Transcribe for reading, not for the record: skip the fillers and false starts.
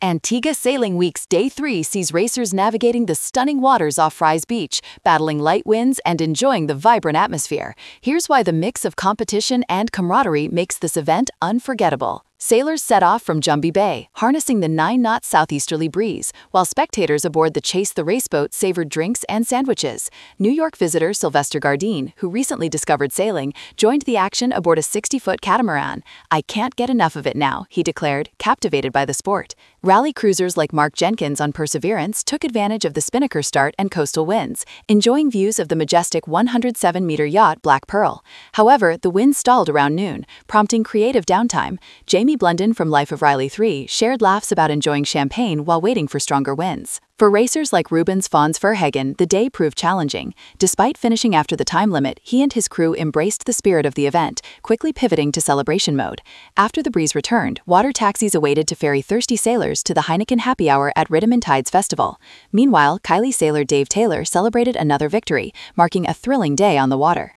Antigua Sailing Week's Day 3 sees racers navigating the stunning waters off Fry's Beach, battling light winds and enjoying the vibrant atmosphere. Here's why the mix of competition and camaraderie makes this event unforgettable. Sailors set off from Jumbie Bay, harnessing the 9-knot southeasterly breeze, while spectators aboard the Chase the Raceboat savored drinks and sandwiches. New York visitor Sylvester Gardine, who recently discovered sailing, joined the action aboard a 60-foot catamaran. "I can't get enough of it now," he declared, captivated by the sport. Rally cruisers like Mark Jenkins on Perseverance took advantage of the spinnaker start and coastal winds, enjoying views of the majestic 107-meter yacht Black Pearl. However, the wind stalled around noon, prompting creative downtime. Jamie Blunden from Life of Riley 3 shared laughs about enjoying champagne while waiting for stronger winds. For racers like Rubens Fons Verhagen, the day proved challenging. Despite finishing after the time limit, he and his crew embraced the spirit of the event, quickly pivoting to celebration mode. After the breeze returned, water taxis awaited to ferry thirsty sailors to the Heineken Happy Hour at Rhythm and Tides Festival. Meanwhile, Kylie sailor Dave Taylor celebrated another victory, marking a thrilling day on the water.